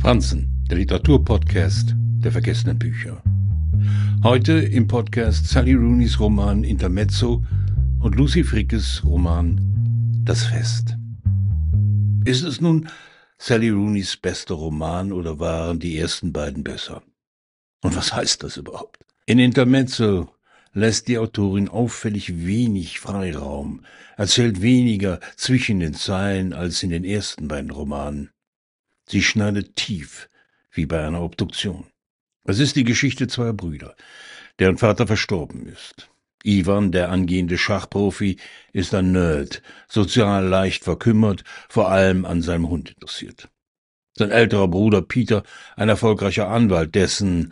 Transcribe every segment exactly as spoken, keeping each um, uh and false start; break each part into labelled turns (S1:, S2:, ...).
S1: Franzen, der Literaturpodcast der vergessenen Bücher. Heute im Podcast Sally Rooney's Roman Intermezzo und Lucy Frickes Roman Das Fest. Ist es nun Sally Rooney's bester Roman oder waren die ersten beiden besser? Und was heißt das überhaupt? In Intermezzo lässt die Autorin auffällig wenig Freiraum, erzählt weniger zwischen den Zeilen als in den ersten beiden Romanen. Sie schneidet tief, wie bei einer Obduktion. Es ist die Geschichte zweier Brüder, deren Vater verstorben ist. Ivan, der angehende Schachprofi, ist ein Nerd, sozial leicht verkümmert, vor allem an seinem Hund interessiert. Sein älterer Bruder Peter, ein erfolgreicher Anwalt, dessen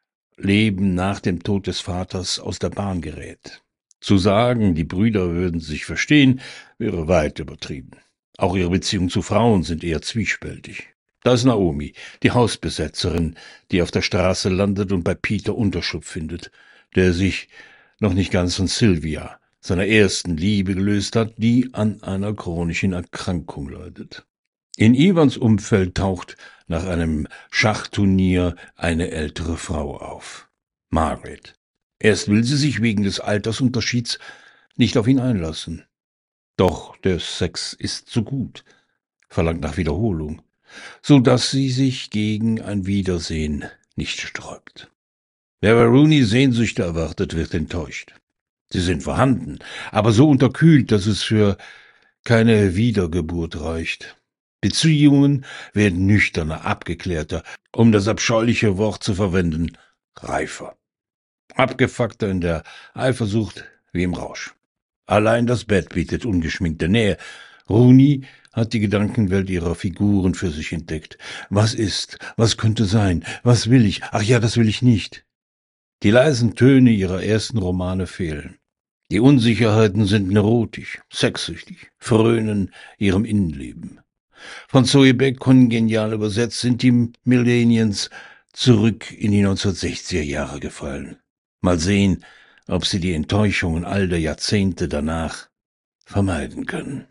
S1: Leben nach dem Tod des Vaters aus der Bahn gerät. Zu sagen, die Brüder würden sich verstehen, wäre weit übertrieben. Auch ihre Beziehungen zu Frauen sind eher zwiespältig. Da ist Naomi, die Hausbesetzerin, die auf der Straße landet und bei Peter Unterschlupf findet, der sich noch nicht ganz von Sylvia, seiner ersten Liebe, gelöst hat, die an einer chronischen Erkrankung leidet. In Ivans Umfeld taucht nach einem Schachturnier eine ältere Frau auf, Margaret. Erst will sie sich wegen des Altersunterschieds nicht auf ihn einlassen. Doch der Sex ist zu gut, verlangt nach Wiederholung, so dass sie sich gegen ein Wiedersehen nicht sträubt. Wer bei Rooney Sehnsüchte erwartet, wird enttäuscht. Sie sind vorhanden, aber so unterkühlt, dass es für keine Wiedergeburt reicht. Beziehungen werden nüchterner, abgeklärter, um das abscheuliche Wort zu verwenden, reifer. Abgefuckter in der Eifersucht wie im Rausch. Allein das Bett bietet ungeschminkte Nähe. Rooney hat die Gedankenwelt ihrer Figuren für sich entdeckt. Was ist? Was könnte sein? Was will ich? Ach ja, das will ich nicht. Die leisen Töne ihrer ersten Romane fehlen. Die Unsicherheiten sind neurotisch, sexsüchtig, frönen ihrem Innenleben. Von Zoe Beck kongenial übersetzt sind die Millennials zurück in die neunzehnhundertsechziger Jahre gefallen. Mal sehen, ob sie die Enttäuschungen all der Jahrzehnte danach vermeiden können.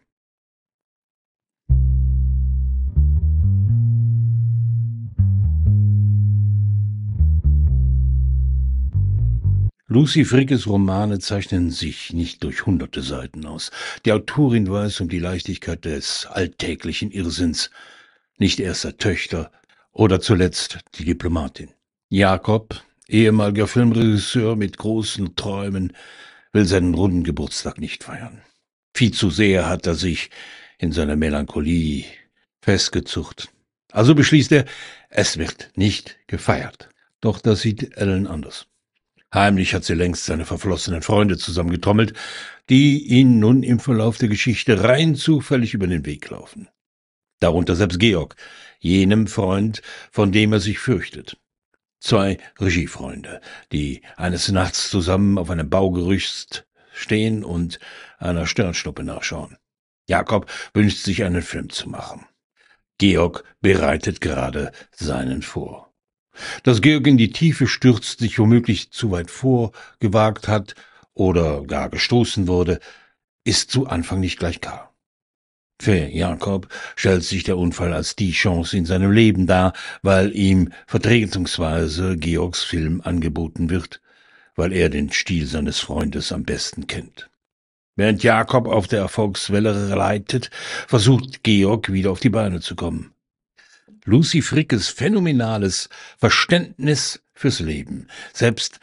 S1: Lucy Frickes Romane zeichnen sich nicht durch hunderte Seiten aus. Die Autorin weiß um die Leichtigkeit des alltäglichen Irrsinns, nicht erst der Töchter oder zuletzt die Diplomatin. Jakob, ehemaliger Filmregisseur mit großen Träumen, will seinen runden Geburtstag nicht feiern. Viel zu sehr hat er sich in seiner Melancholie festgezucht. Also beschließt er, es wird nicht gefeiert. Doch das sieht Ellen anders. Heimlich hat sie längst seine verflossenen Freunde zusammengetrommelt, die ihn nun im Verlauf der Geschichte rein zufällig über den Weg laufen. Darunter selbst Georg, jenem Freund, von dem er sich fürchtet. Zwei Regiefreunde, die eines Nachts zusammen auf einem Baugerüst stehen und einer Sternschnuppe nachschauen. Jakob wünscht sich, einen Film zu machen. Georg bereitet gerade seinen vor. Dass Georg in die Tiefe stürzt, sich womöglich zu weit vorgewagt hat oder gar gestoßen wurde, ist zu Anfang nicht gleich klar. Für Jakob stellt sich der Unfall als die Chance in seinem Leben dar, weil ihm vertretungsweise Georgs Film angeboten wird, weil er den Stil seines Freundes am besten kennt. Während Jakob auf der Erfolgswelle reitet, versucht Georg wieder auf die Beine zu kommen. Lucy Frickes phänomenales Verständnis fürs Leben, selbst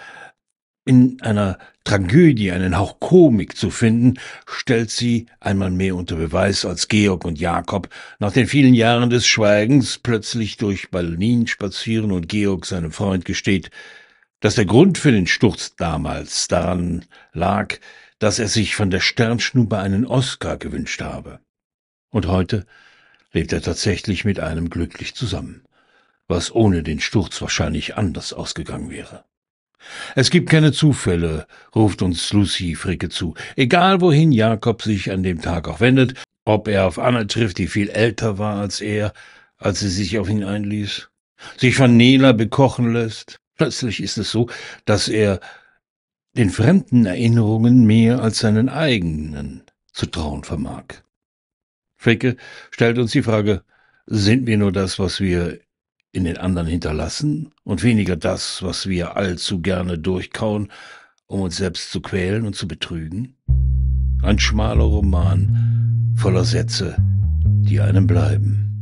S1: in einer Tragödie einen Hauch Komik zu finden, stellt sie einmal mehr unter Beweis, als Georg und Jakob nach den vielen Jahren des Schweigens plötzlich durch Berlin spazieren und Georg seinem Freund gesteht, dass der Grund für den Sturz damals daran lag, dass er sich von der Sternschnuppe einen Oscar gewünscht habe. Und heute lebt er tatsächlich mit einem glücklich zusammen, was ohne den Sturz wahrscheinlich anders ausgegangen wäre. Es gibt keine Zufälle, ruft uns Lucy Fricke zu. Egal wohin Jakob sich an dem Tag auch wendet, ob er auf Anna trifft, die viel älter war als er, als sie sich auf ihn einließ, sich von Nela bekochen lässt. Plötzlich ist es so, dass er den fremden Erinnerungen mehr als seinen eigenen zu trauen vermag. Fricke stellt uns die Frage, sind wir nur das, was wir in den anderen hinterlassen und weniger das, was wir allzu gerne durchkauen, um uns selbst zu quälen und zu betrügen? Ein schmaler Roman voller Sätze, die einem bleiben.